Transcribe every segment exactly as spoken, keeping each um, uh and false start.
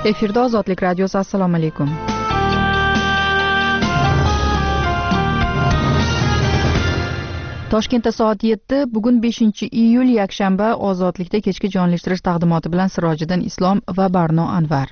Efirda Ozodlik radiosi. Assalomu alaykum. Toshkentda soat yetti, bugun beshinchi iyul yakshanba. Ozodlikda kechki jonlashtirish taqdimoti bilan Sirojiddin Islom va Barno Anvar.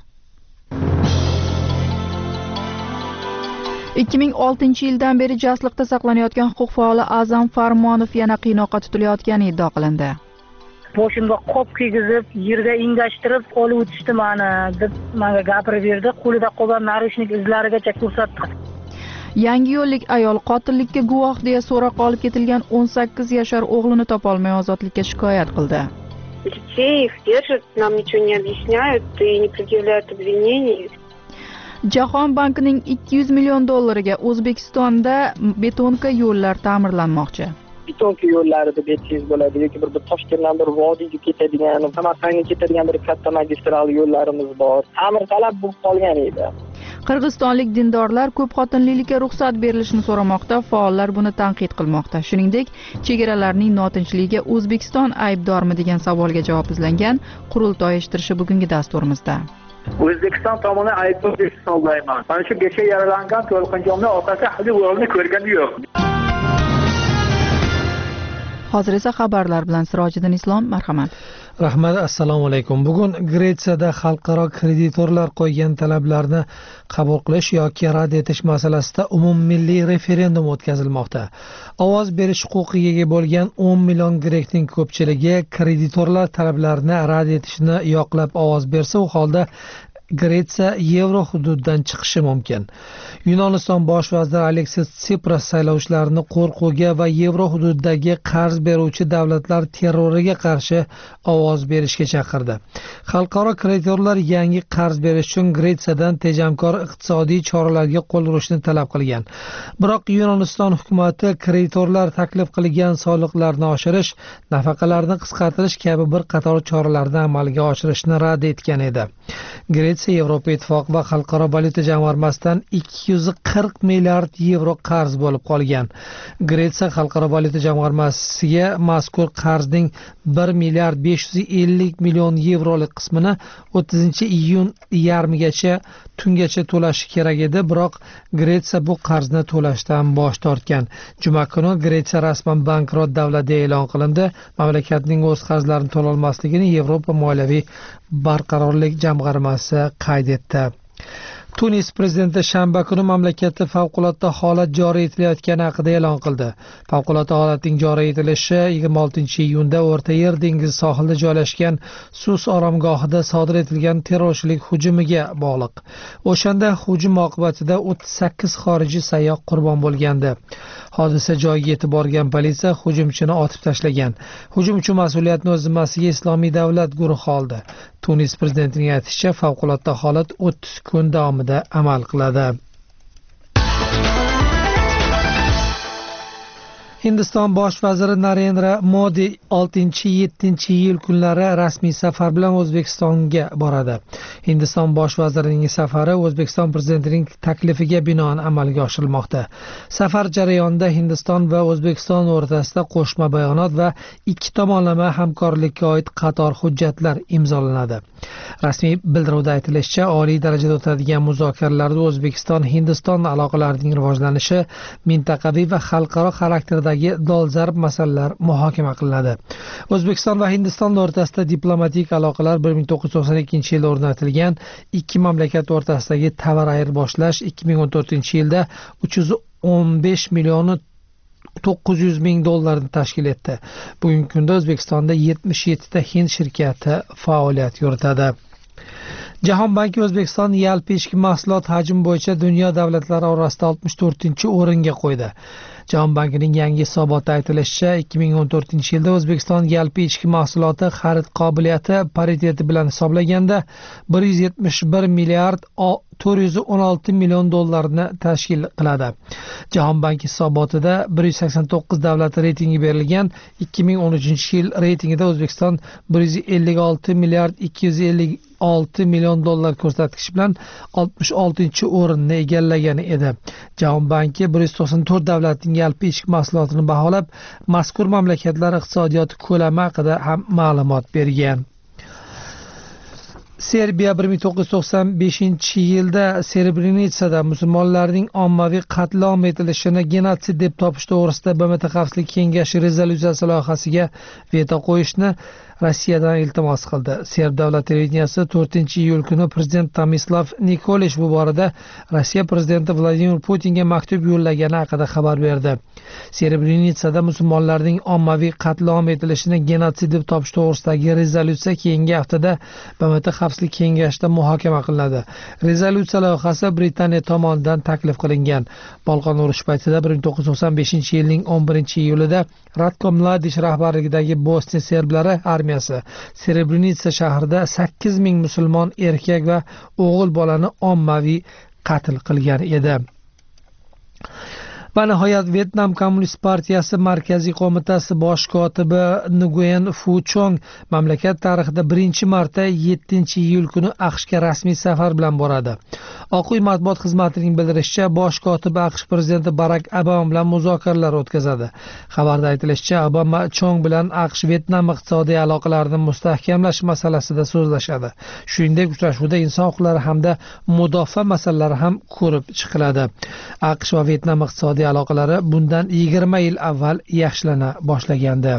ikki ming oltinchi yildan beri jasliqda saqlanayotgan huquq faoli A'zam Farmonov yana qiynoqqa tutilayotgani iddia qilindi. Boshimga qop kiygizib, yerga engashtirib olib o'tishdi meni deb menga gapirib berdi. Qo'lida qolgan narushnik izlarigacha ko'rsatdi. Yangiyo'llik ayol qotillikka guvoh deya so'roq olib ketilgan o'n sakkiz yashar o'g'lini topolmay ozodlikka shikoyat qildi. Детей их держат, нам ничего не объясняют и не предъявляют обвинений. Jahon bankining ikki yuz million dollariga O'zbekistonda betonka yo'llar ta'mirlanmoqchi. Betonka yo'llarida betsiz bo'ladi yoki bir Toshkentdan bir vodiyga ketadigan, Samarqandga ketadigan bir katta magistral yo'llarimiz bor. Ta'mirtalab bo'lib qolgan edi. Qirg'izistonlik dindorlar ko'p xotinlilikka ruxsat berilishini so'ramoqda, faollar buni tanqid qilmoqda. Shuningdek, chegaralarning notinchligiga O'zbekiston aybdormi degan savolga javob izlangan qurultoy eshittirishi bugungi dasturimizda. O'zbekiston tomonidan aybdor deb hisoblayman. Mana shu kecha yaralangan To'lqinjonning otasi hali o'g'lini ko'rgani yo'q. Hozir esa xabarlar bilan Sirojiddin Islom, marhamat. Rahmat, assalomu alaykum. Bugun Gretsiyada xalqaro kreditorlar qo'ygan talablarni qabul qilish yoki rad etish masalasida umummilliy referendum o'tkazilmoqda. Ovoz berish huquqiga ega bo'lgan o'n million grekning ko'pchiligi kreditorlar talablarini rad etishni yoqlab ovoz bersa, u holda Gretsiya yevro hududidan chiqishi mumkin. Yunoniston bosh vaziri Aleksis Tsipras saylovchilarni qo'rquvga va yevro hududidagi qarz beruvchi davlatlar terroriga qarshi ovoz berishga chaqirdi. Xalqaro kreditorlar yangi qarz berish uchun Gretsiyadan tejamkor iqtisodiy choralarga qo'l urishni talab qilgan. Biroq Yunoniston hukumati kreditorlar taklif qilgan soliqlarni oshirish, nafaqalarni qisqartirish kabi bir qator choralarni amalga oshirishni rad etgan edi. Gretsiya Yevropa Ittifoqi va Xalqaro valyuta jamg'armasidan ikki yuz qirq milliard yevro qarz bo'lib qolgan. Gretsiya Xalqaro valyuta jamg'armasiga mazkur qarzning bir milliard besh yuz ellik million yevrolik qismini o'ttizinchi iyun yarmigacha tungacha to'lashi kerak edi, biroq Gretsiya bu qarzni to'lashdan bosh tortgan. Juma kuni Gretsiya rasman bankrot davlat deb e'lon qilindi. Mamlakatning o'z qarzlarini to'la olmasligini Yevropa moliyaviy barqarorlik jamg'armasi qayd etdi. Tunis prezidenti shanba kuni mamlakatda favqulodda holat joriy etilayotgani haqida e'lon qildi. Favqulodda holatning joriy etilishi yigirma oltinchi iyunda O'rta Yer dengizi sohilida joylashgan Sus oromgohida sodir etilgan terrorchilik hujumiga bog'liq. O'shanda hujum oqibatida o'ttiz sakkiz xorijiy sayyoh qurbon bo'lgandi. Hodisa joyiga yetib borgan politsiya hujumchini otib tashlagan. Hujum uchun mas'uliyatni o'z zimmasiga Islomiy davlat guruhi oldi. Tunis prezidentining aytishicha, favqulodda holat o'ttiz kun davomida amal qiladi. Hindiston bosh vaziri Narendra Modi oltinchi yettinchi iyul kunlari rasmiy safar bilan O'zbekistonga boradi. Hindiston bosh vazirining safari O'zbekiston prezidentining taklifiga binoan amalga oshirilmoqda. Safar jarayonida Hindiston va O'zbekiston o'rtasida qo'shma bayonot va ikki tomonlama hamkorlikka oid qator hujjatlar imzolanadi. Rasmiy bildiruvda aytilishicha, oliy darajada o'tadigan muzokaralarda O'zbekiston-Hindiston aloqalarining rivojlanishi, mintaqaviy va xalqaro xarakterdagi dolzarb masalalar muhokama qilinadi. O'zbekiston va Hindiston o'rtasida diplomatik aloqalar bir ming to'qqiz yuz to'qson ikkinchi yilda o'rnatilgan. Ikki mamlakat o'rtasidagi tovar ayirboshlash ikki ming o'n to'rtinchi yilda uch yuz o'n besh million to'qqiz yuz ming dollarni tashkil etdi. Bugungi kunda O'zbekistonda yetmish yettita hind shirkati faoliyat yuritadi. Jahon banki O'zbekiston yalpi ichki mahsulot hajmi bo'yicha dunyo davlatlari orasida oltmish to'rtinchi o'ringa qo'ydi. Jahon bankining yangi hisobotida aytilishicha, ikki ming o'n to'rtinchi yilda O'zbekiston yalpi ichki mahsuloti xarid qobiliyati pariteti bilan hisoblaganda bir yuz yetmish bir milliard to'rt yuz o'n olti million dollarni tashkil qiladi. Jahon banki hisobotida bir yuz sakson to'qqiz davlat reytingi berilgan. ikki ming o'n uchinchi yil reytingida O'zbekiston bir yuz ellik olti milliard ikki yuz ellik olti million dollar ko'rsatkichi bilan oltmish oltinchi o'rinni egallagan edi. Jahon banki bir yuz to'qson to'rt davlatning yalpi ichki mahsulotini baholab, mazkur mamlakatlar iqtisodiyoti ko'lami haqida ham ma'lumot bergan. Serbiya bir ming to'qqiz yuz to'qson beshinchi yilda Srebrenitsada musulmonlarning ommaviy qatl etilishini genotsid deb topish to'g'risida B M T Xavfsizlik kengashi rezolyutsiyasi loyihasiga veto qo'yishni Rossiyadan iltimos qildi. Serb davlat televideniyasi to'rtinchi iyul kuni prezident Tomislav Nikolish bu borada Rossiya prezidenti Vladimir Putinga maktub yo'llagani haqida xabar berdi. Srebrenitsada musulmonlarning ommaviy qatl etilishini genotsid deb topish to'g'risidagi rezolyutsiya keyingi haftada B M T Xavfsizlik kengashida muhokama qilinadi. Rezolyutsiya loyihasi Britaniya tomonidan taklif qilingan. Bolqon urushi paytida bir ming to'qqiz yuz to'qson beshinchi yilning o'n birinchi iyulida Ratko Mladic rahbarligidagi Bosniya serblari armiyasi Srebrenitsa shahrida sakkiz ming musulmon erkak va o'g'il bolani ommaviy qatl qilgan edi. Va nihoyat Vyetnam Kommunist partiyasi markaziy qo'mitasi bosh kotibi Nguyen Phu Trong mamlakat tarixida birinchi marta yettinchi iyul kuni AQShga rasmiy safar bilan boradi. Oq uy matbuot xizmatining bildirishicha, bosh kotib AQSh prezidenti Barak Obama bilan muzokaralar o'tkazadi. Xabarda aytilishicha, Obama Chong bilan AQSh Vyetnam iqtisodiy aloqalarini mustahkamlash masalasida so'zlashadi. Shuningdek, uchrashuvda inson huquqlari hamda mudofaa masalalari ham ko'rib chiqiladi. AQSh va Vyetnam iqtisodiy aloqalari bundan yigirma yil avval yaxshilana boshlagandi.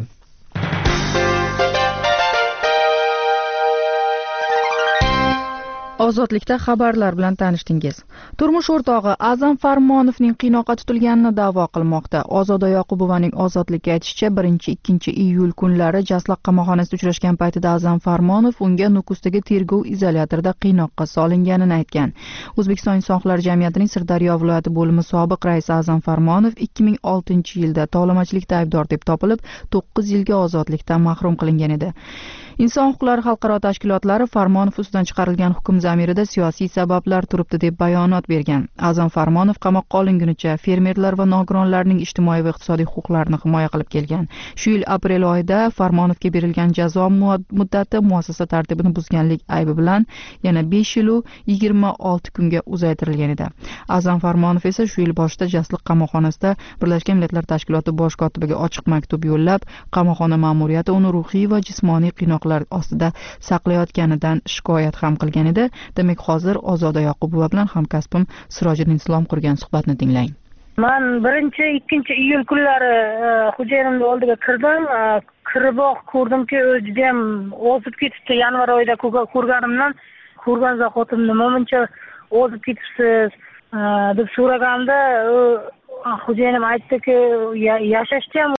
Ozodlikda xabarlar bilan tanishdingiz. Turmush o'rtog'i Azam Farmonovning qiynoqqa tutilganini da'vo qilmoqda. Ozoda Yoqubovaning ozodlikka aytishicha, birinchi ikkinchi iyul kunlari Jasliq qamoqxonasida uchrashgan paytida Azam Farmonov unga Nukusdagi tergov izolyatorida qiynoqqa solinganini aytgan. O'zbekiston Inson huquqlari jamiyatining Sirdaryo viloyati bo'limi sobiq raisi Azam Farmonov ikki ming oltinchi yilda tovlamachilikda aybdor deb topilib, to'qqiz yilga ozodlikdan mahrum qilingan edi. Inson huquqlari xalqaro tashkilotlari Farmonov ustidan chiqarilgan hukm zamirida siyosiy sabablar turibdi deb bayonot bergan. Azam Farmonov qamoqqa olingunicha fermerlar va nogironlarning ijtimoiy va iqtisodiy huquqlarini himoya qilib kelgan. Shu yil aprel oyida Farmonovga berilgan jazo muddati muassasa tartibini buzganlik aybi bilan yana besh yil u yigirma olti kunga uzaytirilgan edi. Azam Farmonov esa shu yil boshida Jasliq qamoqxonasida Birlashgan Millatlar Tashkiloti bosh kotibiga ochiq maktub yo'llab, qamoqxona ma'muriyati uni ruhiy va jismoniy qiynoq ostida saqlayotganidan shikoyat ham qilgan edi. Demak, hozir Ozoda Yoqubova bilan hamkasbim Sirojiddin Islom qurgan suhbatni tinglang. Men birinchi ikkinchi iyul kunlari xo'jayinimning oldiga kirdim. Kiriboq ko'rdimki, u juda ham ozib ketibdi. Yanvar oyida ko'rganimdan ko'rgan zahotim nima buncha ozib ketibsiz deb so'raganda, xo'jayinim aytdiki, yashashga ham